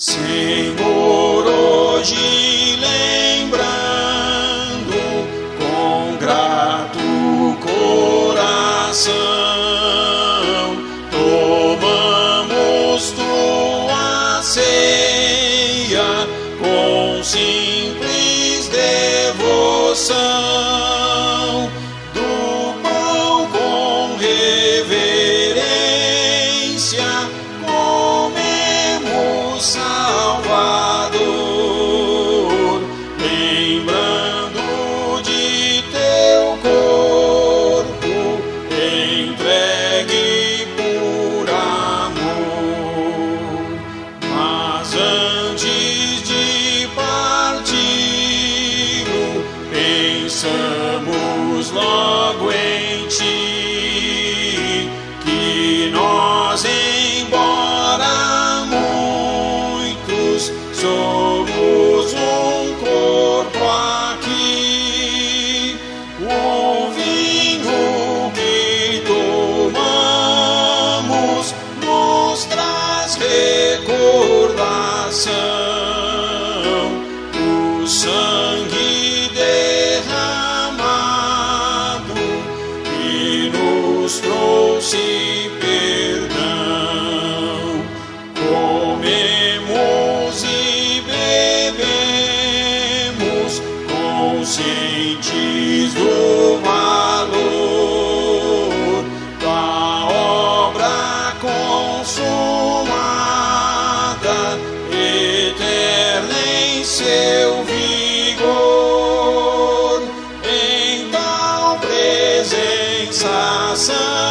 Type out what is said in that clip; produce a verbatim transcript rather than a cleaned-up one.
Senhor, hoje lembrando com grato coração, tomamos tua ceia com simples devoção, do pão com reverência comemos Salvador, lembrando de teu corpo entregue por amor. Mas antes de partir, pensamos logo em ti, que nós, embora muitos, somos um corpo aqui. O vinho que tomamos nos traz recordação, o sangue derramado que nos trouxe perdão. Comemos e bebemos conscientes do valor da obra consumada, eterna em seu vigor. Em tal presença santa